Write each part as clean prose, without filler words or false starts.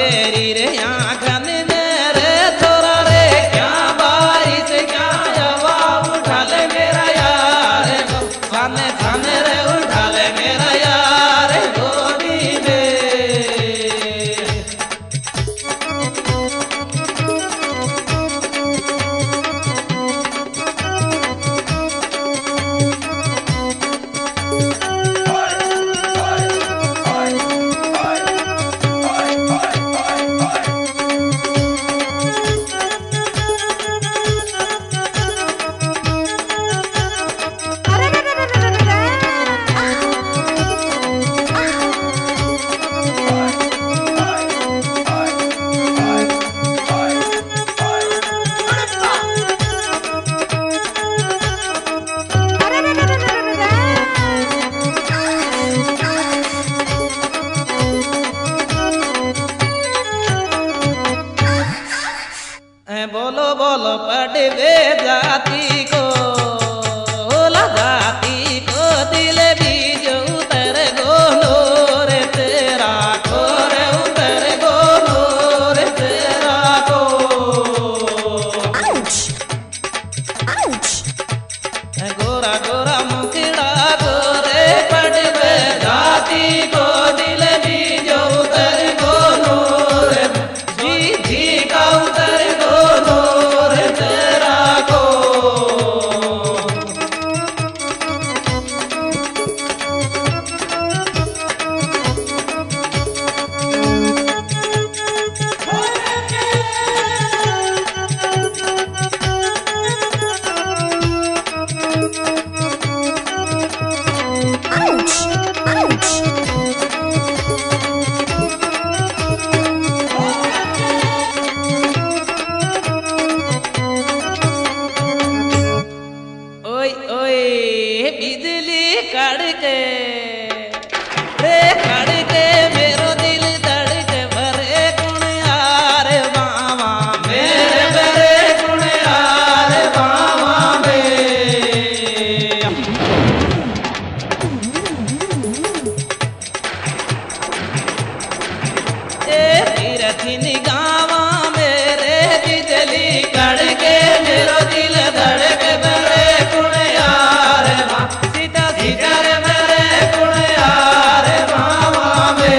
मेरी रे आँखन मेरे थोड़ा रे क्या बारिश क्या जवाब उठा ले मेरा यार थाने थाने रे उठा ले मेरा यार गोदी में। बोलो बोलो पड़वे जाति को जाति को दिल बीज उतर गोलो रे तेरा को रे उतर गोलो रे तेरा को। गोरा गोरा मुखड़ा गोरे पड़वे जाति को दिल बीज उतर गोलो रे जी जी का उतर बिजली कड़के रे कड़के मेरो दिल धड़के भरे कुण यार बाबा मेरे भरे कुण यार बाबा बे। तीरथी निगावा मेरे बिजली कड़के मेरो दिल धड़के भरे कुण यार सीता सीता रे मेरे कुण यार बाबा में।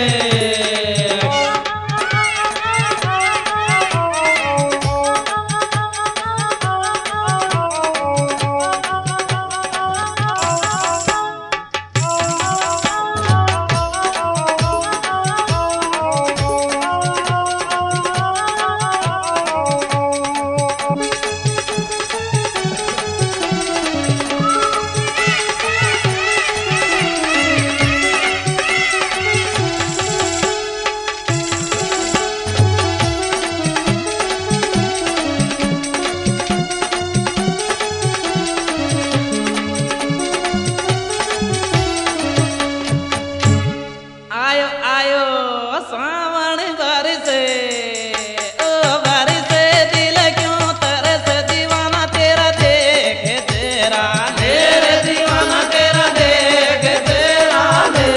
आयो आयो सावन बरसे ओ बरसे दिल क्यों तरस दीवाना तेरा देख तेरा मेरे दीवाना तेरा देख तेरा दे।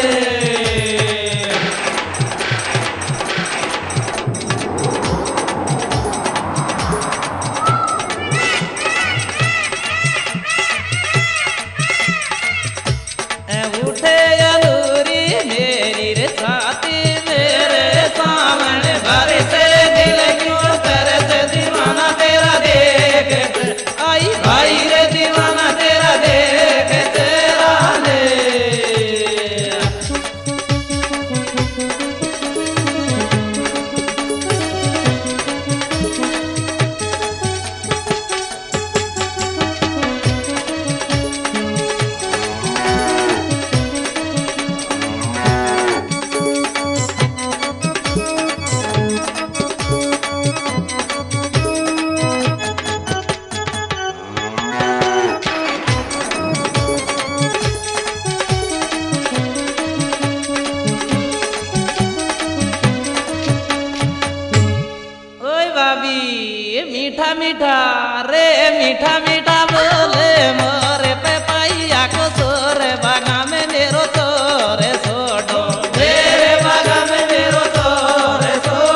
उठे अलूरी मेरी रे छाती मेरे सामने बरसे दिल क्यों तरस दीवाना तेरा देख आई भाई रे दीवाना तेरा देख तेरा ले। मीठा मीठा रे मीठा मीठा बोले मोरे पे पाइया को सोरे बागा में नेरो तोरे सोडो रे बागा में नेरो तोरे सो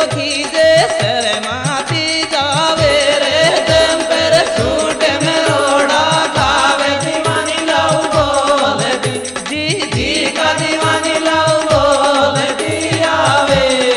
खींचे शर्माती जावे रे जंपर सूट में रोड़ा खावे दीवानी लाऊ बोल दी जी जी का दीवानी लाऊ बोल दी आवे।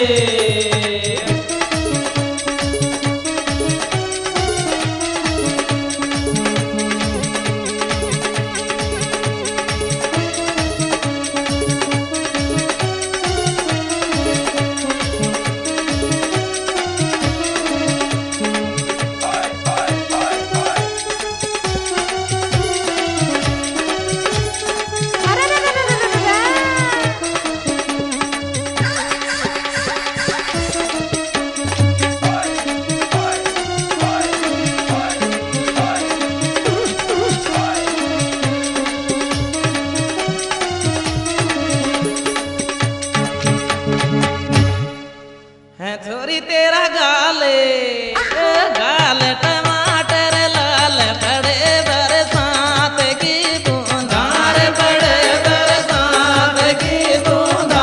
है छोरी तेरा गाले गाल टमाटर लाल बड़े बरसात की बूंदार बड़े बरसात की बूंदा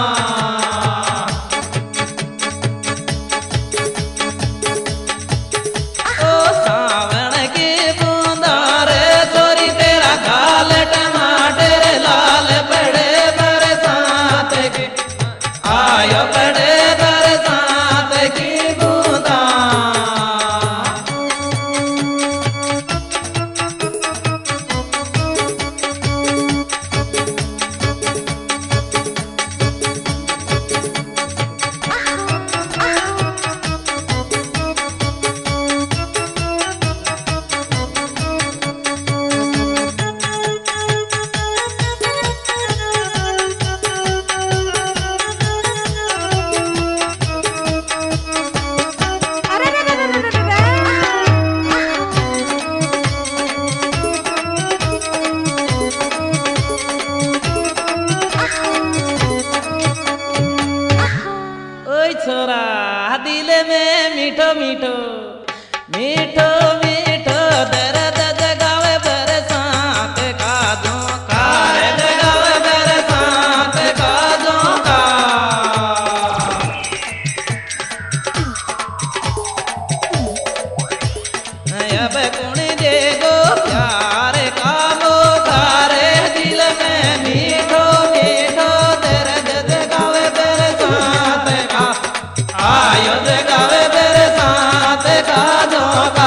ओ सावन की बूंदार छोरी तेरा गाल टमाटर लाल बड़े बरसात की आयो बड़े छोरा दिल में मीठो मीठो मीठो मीठो दर्द जगावे बरसात का झोंकार जगावे बरसात का झोंकार। अब कुण देगो प्यार का मोकार दिल में मीठो मीठो दर्द जगावे बरसात का आयो जगावे बरसात का झोंका।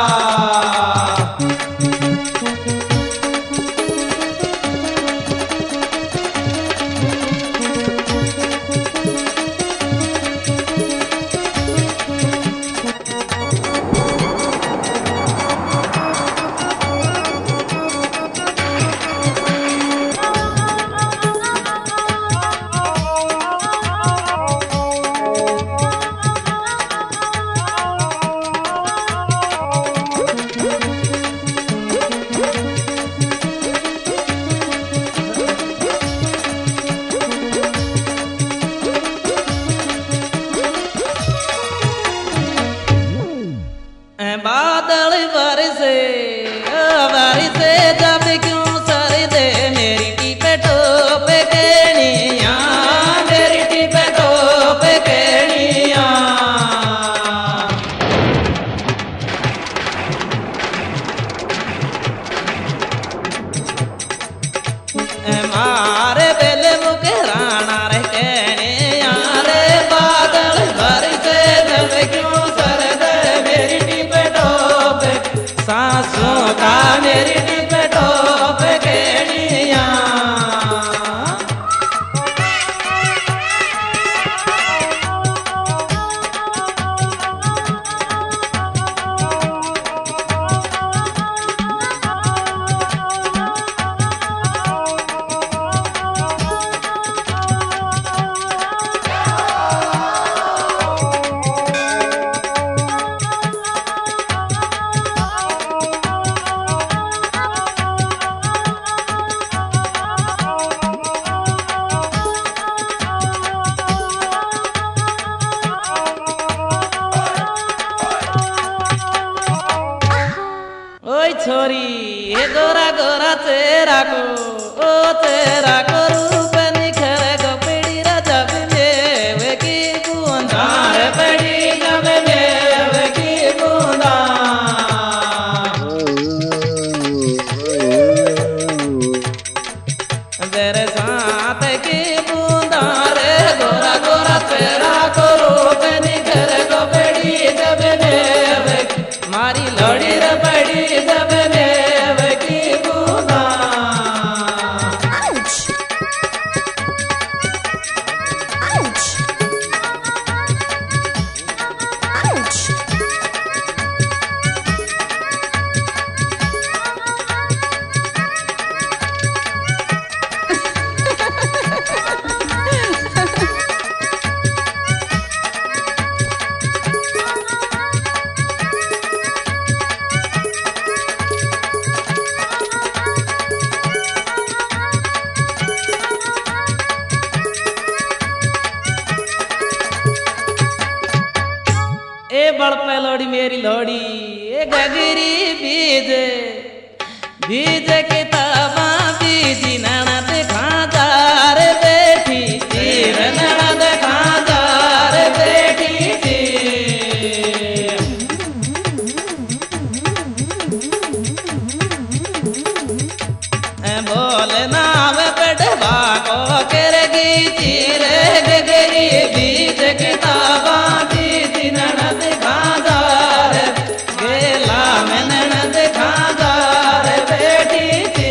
बादल बरसे बरसे जब क्यों सर दे मेरी टीपे टोपे केनिया मेरी टीपे टोपे केनिया। मारे बेले मुके राणा रे केनिया रे बादल बरसे जब क्यों सर दे मेरी टीपे टोपे सासों का मेरी टीपे टोपे केनिया। छोरी हे गोरा गोरा तेरा को ओ तेरा को रूप निखर गो पीड़ी राजा में की बूंदा बड़ पे लोड़ी मेरी लोड़ी ए गगरी बीज बीज किताबा बीजी ननद खाजार बैठी तीर ननद खाजार बैठी थी बोल नाम पढ़वा को करगी तीर गगरी बीज किताबा बीजी ननद खाजार गेला में ननद खाजार बैठी थी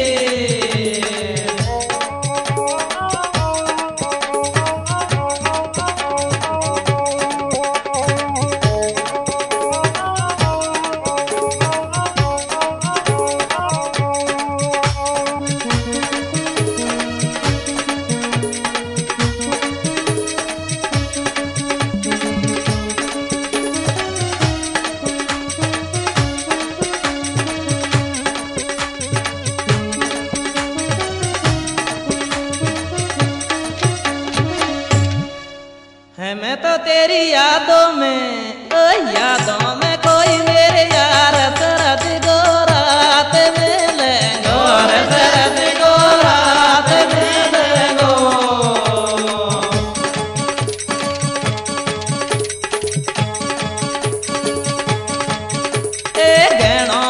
है मैं तो तेरी यादों में ओ यादों में कोई मेरे यार सरद गो रात में ले गोर सरद गो रात में ले गो ए गहनों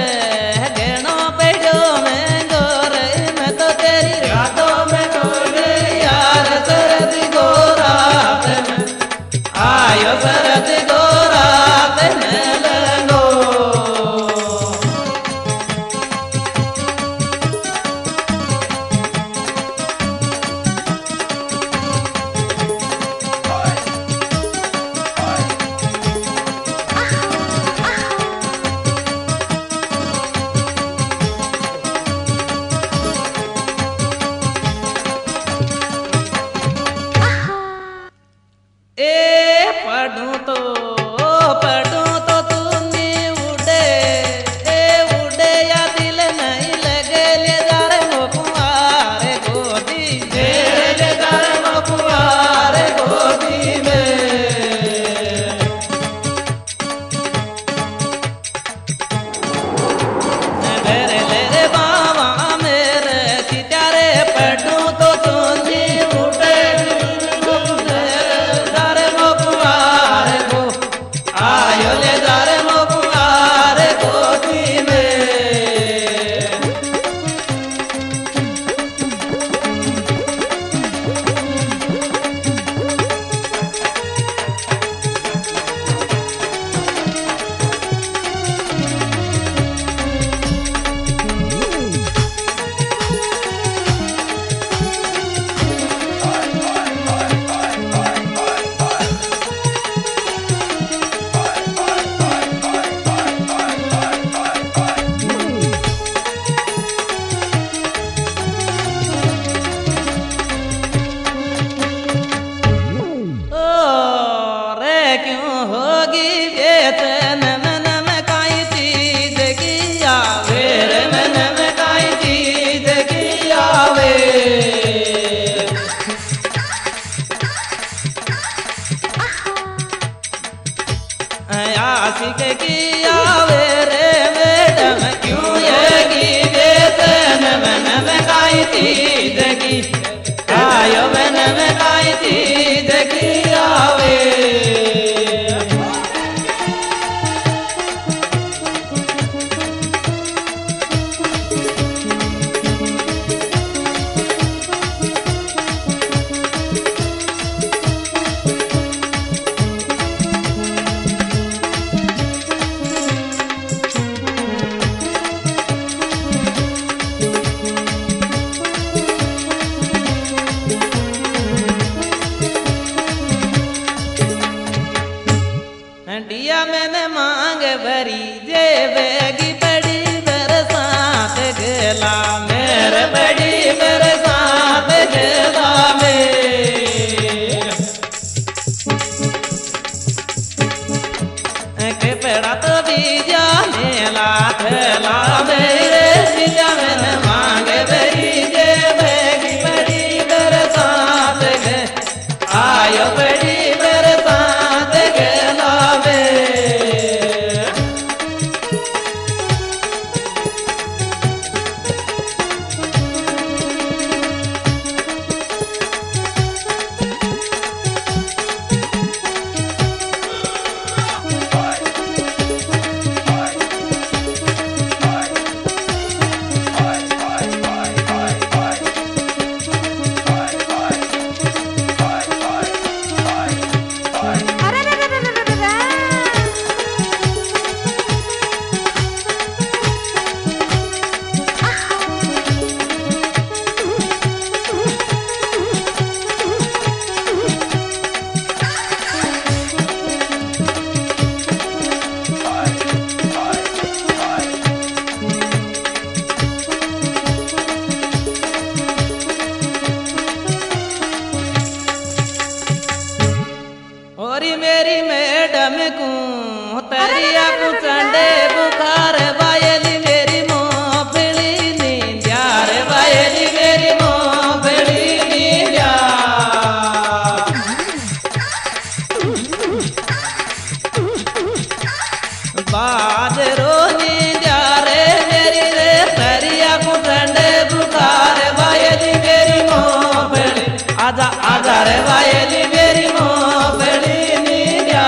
पेड़ो में गोर मैं तो तेरी यादों में कोई यार सरद गो रात में आयो सरद गो रात में लगो ए पढ़ूं तो तूने उड़े ए उड़े या दिल नहीं लगे ले दार मोकुआर गोदी ले दार मोकुआर गोदी में मेरे ले बाबा मेरे सितारे पढ़ूं तो तूने उड़े आयो ले दार मोकुआर गोदी में क्यों होगी वेतन मन में काई चीज की आवे रे मन में काई चीज की आवे आशिक की आवे रे मैडम क्यों येगी वेतन मन में काई चीज की आयो मन में काई चीज की आवे हंडिया मैंने मांग भरी जे बेगी बड़ी बरसात गेला मेरे बड़ी बरसात गेला के पेड़ा तो बीजा मेला थेला मेरे बीजा मैंने मांग भरी जे बेगी बड़ी बरसात गे आयो बड़ी बरसात गेला में मोरी मेरी मैडम को तरिया को चंडे बुखार बायली मेरी मोफली नींद्यार बायली मेरी मोफली नींद्या बाजरो नींद्यार मेरी रे तरिया को चंडे बुखार बायली मेरी मोफली आजा आजा रे बायली मेरी मोफली नींद्या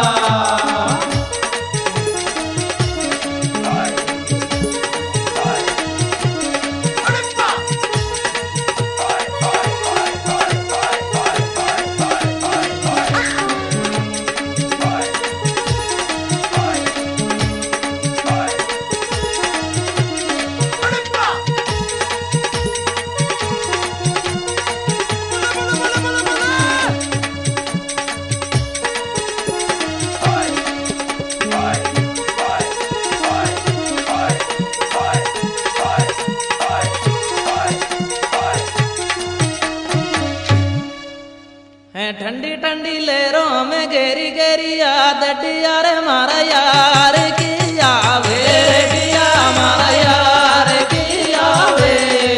ठंडी ठंडी लहरों में गेरी गेरी याद डिया रे मारा यार की आवे डिया मारा यार की आवे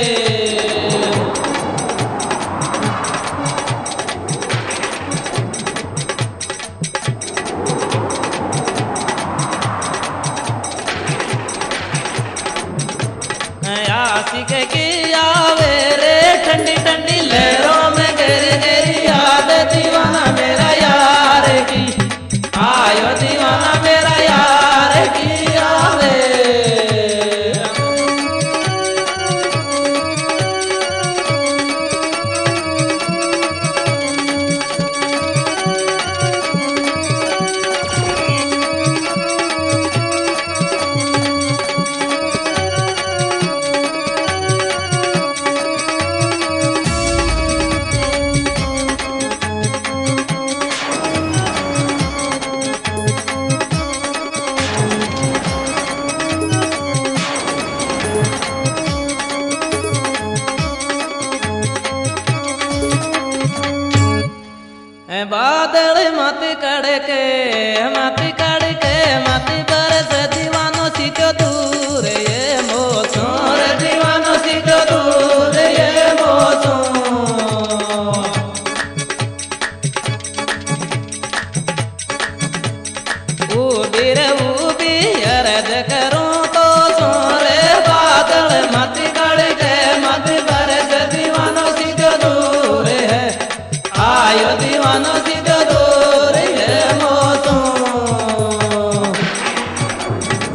आशिक की आवे रे ठंडी ठंडी लहरों में गेरी गेरी याद दीवाना मेरा यार की आयो दीवाना मेरा यार की आवे बादल मत कड़के मत कड़के मत बरस दीवानो सीखो दूर ये मौसम रे दीवानो सीखो दूर ये मौसम उबी अरज करूं तो सोरे बादल मत कड़के मत बरस दीवानो सीखो दूर है आयो दीवानो सीधो दूर है मौसम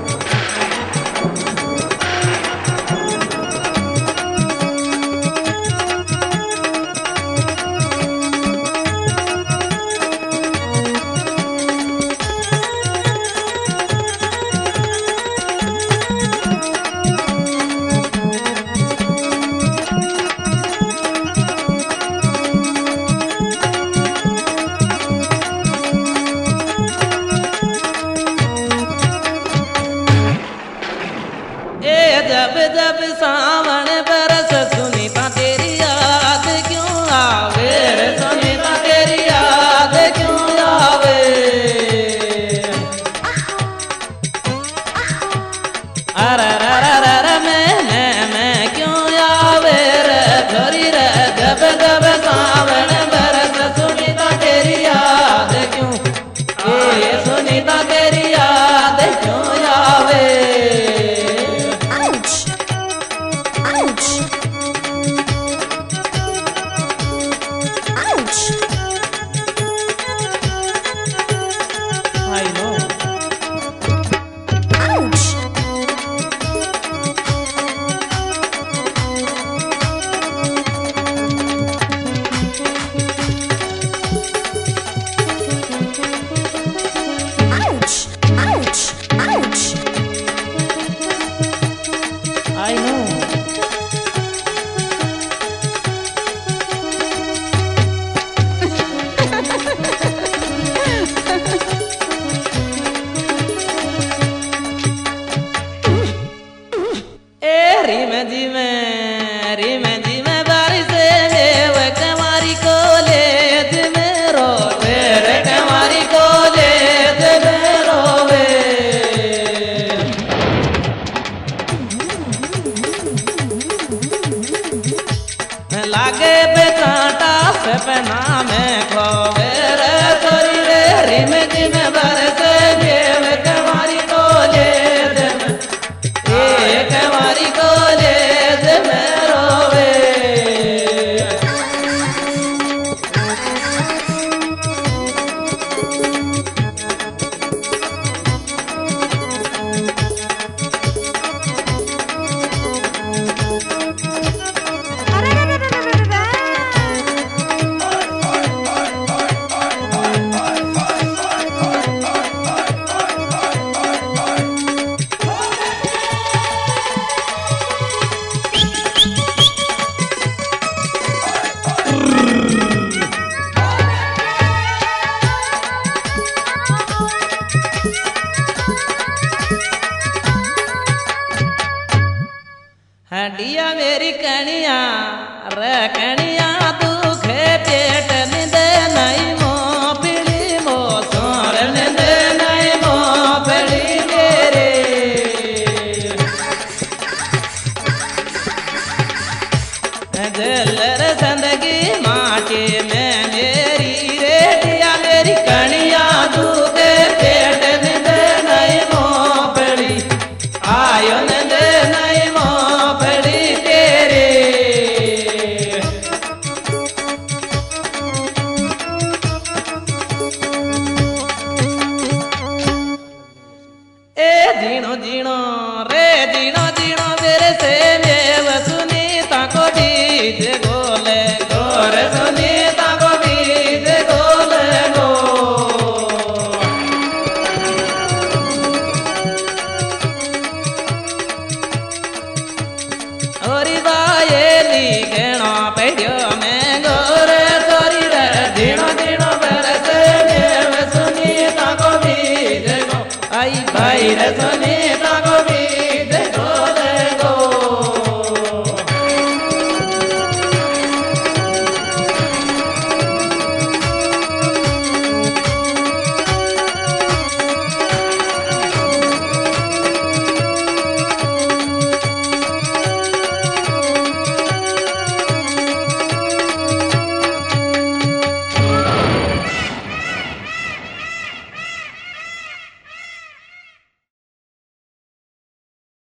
में बरस देव कवारी को ले दे कवारी को ले दे मैं रोवे हडिया मेरी कनिया रे कनिया